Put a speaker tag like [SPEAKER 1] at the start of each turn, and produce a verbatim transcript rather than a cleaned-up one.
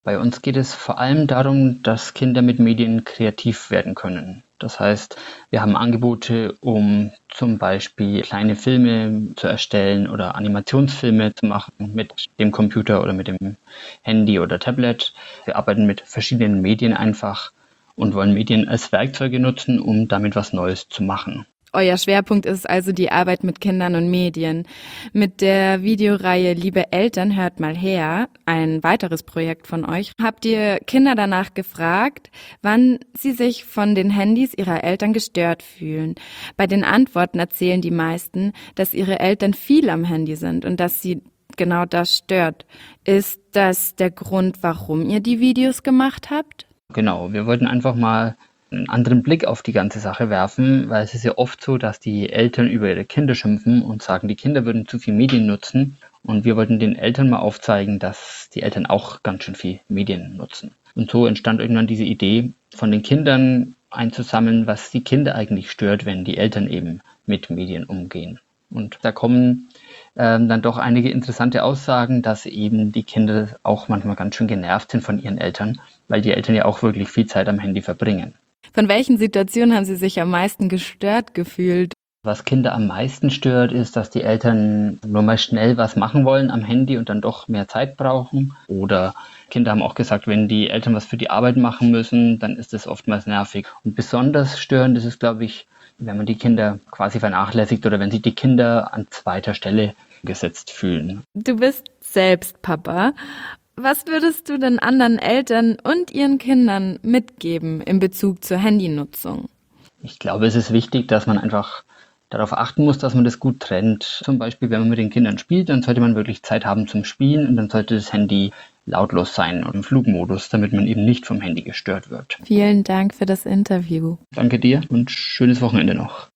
[SPEAKER 1] Bei uns geht es vor allem darum, dass Kinder mit Medien kreativ werden können. Das heißt, wir haben Angebote, um zum Beispiel kleine Filme zu erstellen oder Animationsfilme zu machen mit dem Computer oder mit dem Handy oder Tablet. Wir arbeiten mit verschiedenen Medien einfach und wollen Medien als Werkzeuge nutzen, um damit was Neues zu machen.
[SPEAKER 2] Euer Schwerpunkt ist also die Arbeit mit Kindern und Medien. Mit der Videoreihe Liebe Eltern, hört mal her, ein weiteres Projekt von euch, habt ihr Kinder danach gefragt, wann sie sich von den Handys ihrer Eltern gestört fühlen. Bei den Antworten erzählen die meisten, dass ihre Eltern viel am Handy sind und dass sie genau das stört. Ist das der Grund, warum ihr die Videos gemacht habt?
[SPEAKER 1] Genau, wir wollten einfach mal einen anderen Blick auf die ganze Sache werfen, weil es ist ja oft so, dass die Eltern über ihre Kinder schimpfen und sagen, die Kinder würden zu viel Medien nutzen. Und wir wollten den Eltern mal aufzeigen, dass die Eltern auch ganz schön viel Medien nutzen. Und so entstand irgendwann diese Idee, von den Kindern einzusammeln, was die Kinder eigentlich stört, wenn die Eltern eben mit Medien umgehen. Und da kommen ähm, dann doch einige interessante Aussagen, dass eben die Kinder auch manchmal ganz schön genervt sind von ihren Eltern, weil die Eltern ja auch wirklich viel Zeit am Handy verbringen.
[SPEAKER 2] Von welchen Situationen haben Sie sich am meisten gestört gefühlt?
[SPEAKER 1] Was Kinder am meisten stört, ist, dass die Eltern nur mal schnell was machen wollen am Handy und dann doch mehr Zeit brauchen. Oder Kinder haben auch gesagt, wenn die Eltern was für die Arbeit machen müssen, dann ist das oftmals nervig. Und besonders störend ist es, glaube ich, wenn man die Kinder quasi vernachlässigt oder wenn sich die Kinder an zweiter Stelle gesetzt fühlen.
[SPEAKER 2] Du bist selbst Papa. Was würdest du denn anderen Eltern und ihren Kindern mitgeben in Bezug zur Handynutzung?
[SPEAKER 1] Ich glaube, es ist wichtig, dass man einfach darauf achten muss, dass man das gut trennt. Zum Beispiel, wenn man mit den Kindern spielt, dann sollte man wirklich Zeit haben zum Spielen und dann sollte das Handy lautlos sein und im Flugmodus, damit man eben nicht vom Handy gestört wird.
[SPEAKER 2] Vielen Dank für das Interview.
[SPEAKER 1] Danke dir und schönes Wochenende noch.